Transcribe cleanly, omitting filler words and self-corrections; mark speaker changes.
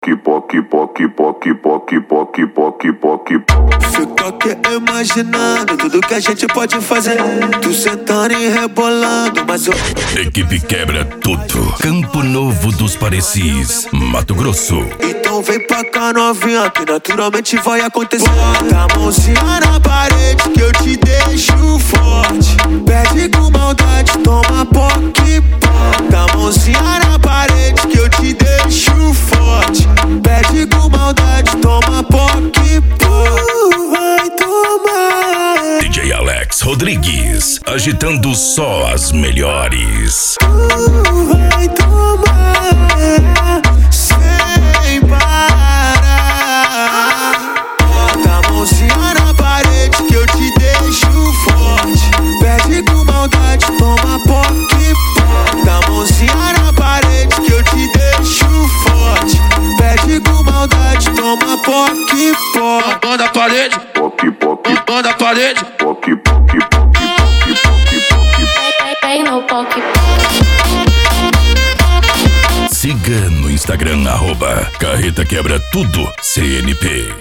Speaker 1: Fica aqui imaginando tudo que a gente pode fazer. Tu sentando e rebolando, mas eu...
Speaker 2: Equipe Quebra Tudo. Campo Novo dos Parecis, Mato Grosso.
Speaker 1: Então vem pra cá novinha, que naturalmente vai acontecer. Bota a mãozinha na parede que eu te deixo forte. Pede com maldade, toma POC. Bota a mãozinha na parede que eu te deixo forte. Pede com maldade, toma POC. Vai tomar.
Speaker 2: DJ Alex Rodrigues, agitando só as melhores.
Speaker 1: Vai tomar sem parar. Bota a mãozinha na parede que eu te deixo forte. Pede com maldade, toma POC. Bota a mãozinha na parede que eu te deixo forte. Pede com maldade, toma POC. Mão na parede, mão na parede.
Speaker 3: Bem no POC.
Speaker 2: Siga no Instagram, @Carreta Quebra Tudo CNP.